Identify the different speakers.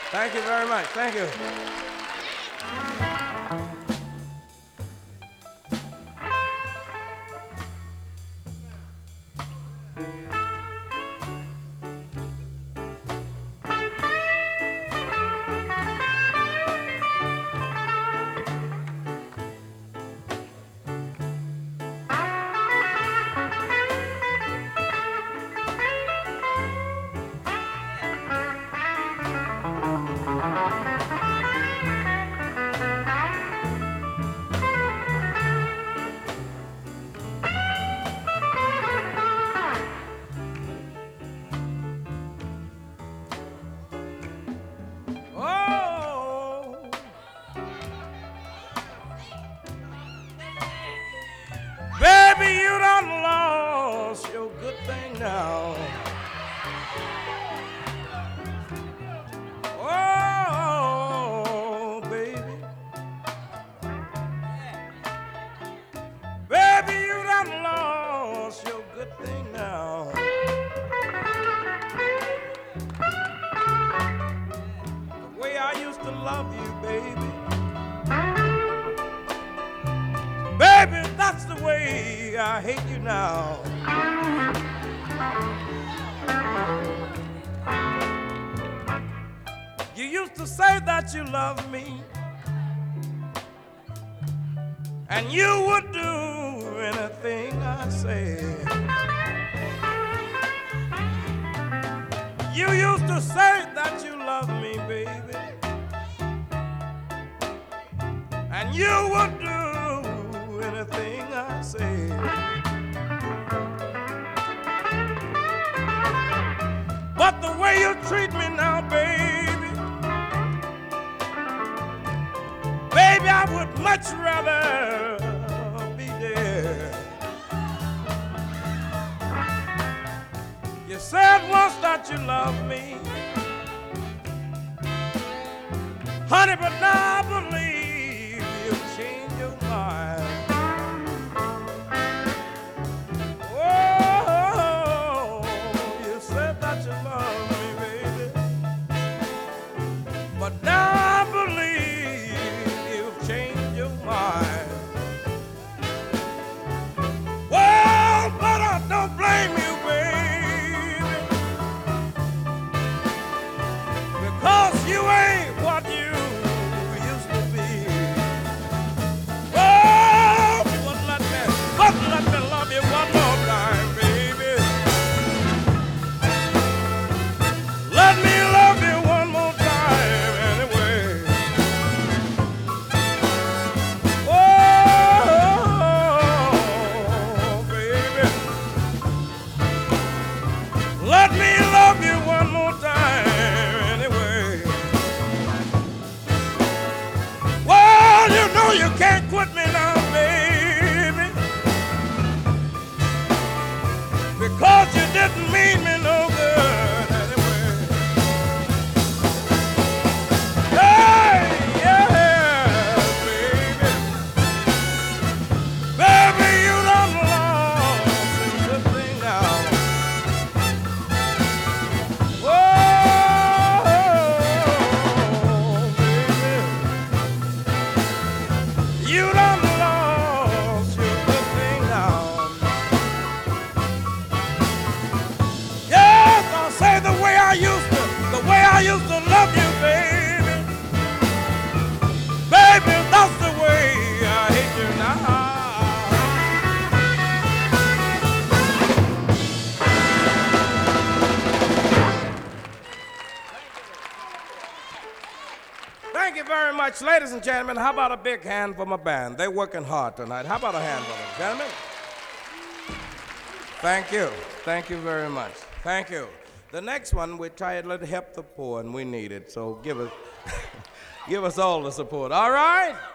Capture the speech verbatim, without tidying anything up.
Speaker 1: Thank you very much. Thank you. Oh, baby, you done lost your good thing now. Oh, baby, baby, you done lost your good thing now. The way I used to love you, baby, baby, that's the way I hate you now. You used to say that you loved me, and you would do anything I said. You used to say that you loved me, baby, and you would do anything I said. But the way you treat me now, baby, baby, I would much rather be dead. You said once that you loved me, honey, but now I believe you've changed your mind. Oh, you said that you loved me, baby, but now I believe you've changed your mind. Well, but I don't blame you, baby, because you ain't what you used to be. Oh, but let me, but let me love you one more time, baby. Let me love you one more time anyway. Oh, baby, let me love you one more time anyway. Well, you know you can't quit me now, baby, because you didn't mean me no good anyway. Hey, yeah, baby, baby, you done lost your good thing now. Oh, baby, you done lost your good thing now. Yes, I'll say the way I used to, the way I used to love you, baby. Baby, that's the way I hate you now. Thank you very much, ladies and gentlemen. How about a big hand for my band? They're working hard tonight. How about a hand for them, gentlemen? Thank you. Thank you very much. Thank you. The next one, we try to help the poor, and we need it. So give us, give us all the support. All right?